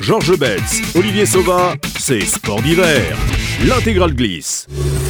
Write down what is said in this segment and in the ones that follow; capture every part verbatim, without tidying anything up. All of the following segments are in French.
Georges Betz, Olivier Sauva, c'est Sport d'hiver. L'intégrale glisse.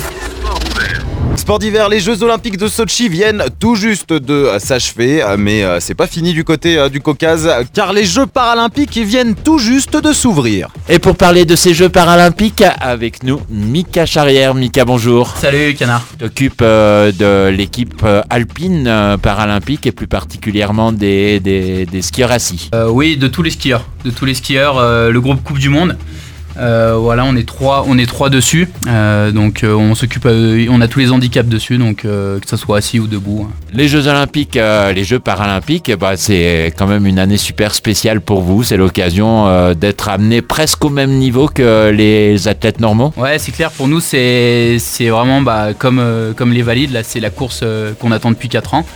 Sport d'hiver, les Jeux Olympiques de Sotchi viennent tout juste de s'achever, mais c'est pas fini du côté du Caucase, car les Jeux Paralympiques viennent tout juste de s'ouvrir. Et pour parler de ces Jeux Paralympiques, avec nous, Mika Charrière. Mika, bonjour. Salut Canard. Tu t'occupes euh, de l'équipe euh, alpine euh, paralympique et plus particulièrement des, des, des skieurs assis. Euh, oui, de tous les skieurs, de tous les skieurs, euh, le groupe Coupe du Monde. Euh, voilà, on est trois, on est trois dessus, euh, donc euh, on s'occupe, euh, on a tous les handicaps dessus, donc euh, que ce soit assis ou debout. Les Jeux Olympiques, euh, les Jeux Paralympiques, bah, c'est quand même une année super spéciale pour vous. C'est l'occasion euh, d'être amené presque au même niveau que les athlètes normaux. Ouais, c'est clair. Pour nous, c'est c'est vraiment bah, comme euh, comme les valides. Là, c'est la course euh, qu'on attend depuis quatre ans.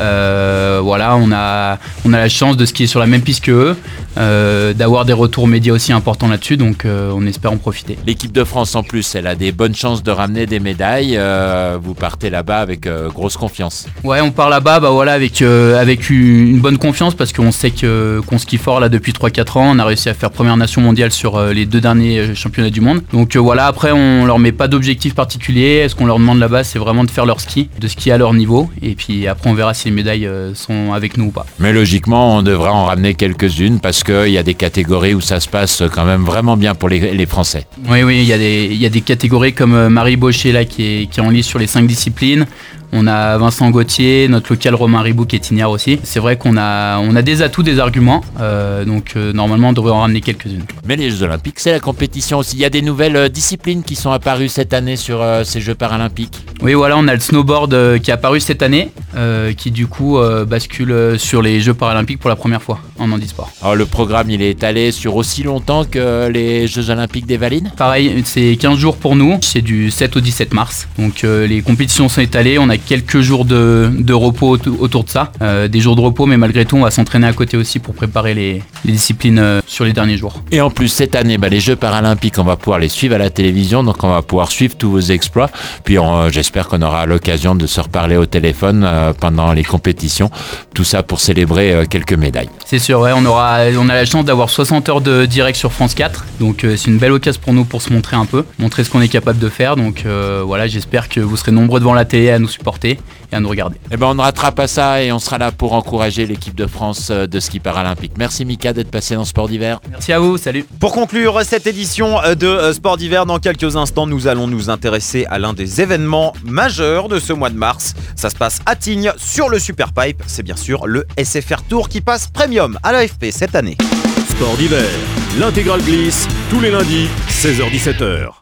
Euh, voilà, on a on a la chance de skier sur la même piste que eux, euh, d'avoir des retours médias aussi importants là-dessus, donc euh, on espère en profiter. L'équipe de France en plus, elle a des bonnes chances de ramener des médailles. Euh, vous partez là-bas avec euh, grosse confiance. Ouais, on part là-bas, bah voilà, avec euh, avec une bonne confiance parce qu'on sait que qu'on skie fort là depuis trois quatre ans. On a réussi à faire première nation mondiale sur euh, les deux derniers championnats du monde. Donc euh, voilà, après on leur met pas d'objectif particulier. Ce qu'on leur demande là-bas, c'est vraiment de faire leur ski, de skier à leur niveau, et puis après on verra si les médailles euh, sont avec nous ou pas. Mais logiquement, on devrait en ramener quelques-unes parce qu'il y a des catégories où ça se passe quand même vraiment bien pour les, les Français. Oui, oui, il y a des il y a des catégories comme euh, Marie Baucher là qui est qui est en lice sur les cinq disciplines. On a Vincent Gauthier, notre local Romain Ribou qui est ignare aussi. C'est vrai qu'on a, on a des atouts, des arguments, euh, donc euh, normalement on devrait en ramener quelques-unes. Mais les Jeux Olympiques, c'est la compétition aussi. Il y a des nouvelles euh, disciplines qui sont apparues cette année sur euh, ces Jeux Paralympiques. Oui, voilà, on a le snowboard euh, qui est apparu cette année, euh, qui du coup euh, bascule euh, sur les Jeux Paralympiques pour la première fois en handisport. Alors le programme, il est étalé sur aussi longtemps que les Jeux Olympiques des Valides. Pareil, c'est quinze jours pour nous, c'est du sept au dix-sept mars. Donc euh, les compétitions sont étalées, on a quelques jours de, de repos autour de ça, euh, des jours de repos, mais malgré tout on va s'entraîner à côté aussi pour préparer les, les disciplines euh, sur les derniers jours. Et en plus cette année, bah, les Jeux Paralympiques, on va pouvoir les suivre à la télévision, donc on va pouvoir suivre tous vos exploits, puis on, j'espère qu'on aura l'occasion de se reparler au téléphone euh, pendant les compétitions, tout ça pour célébrer euh, quelques médailles. C'est sûr, ouais, on, aura, on a la chance d'avoir soixante heures de direct sur France quatre, donc euh, c'est une belle occasion pour nous pour se montrer un peu, montrer ce qu'on est capable de faire, donc euh, voilà, j'espère que vous serez nombreux devant la télé à nous supporter et à nous regarder. Eh ben on ne rattrape pas ça et on sera là pour encourager l'équipe de France de ski paralympique. Merci Mika d'être passé dans Sport d'hiver. Merci à vous, salut. Pour conclure cette édition de Sport d'hiver, dans quelques instants, nous allons nous intéresser à l'un des événements majeurs de ce mois de mars. Ça se passe à Tignes sur le Superpipe. C'est bien sûr le S F R Tour qui passe premium à l'A F P cette année. Sport d'hiver, l'intégrale glisse, tous les lundis, seize heures dix-sept heures.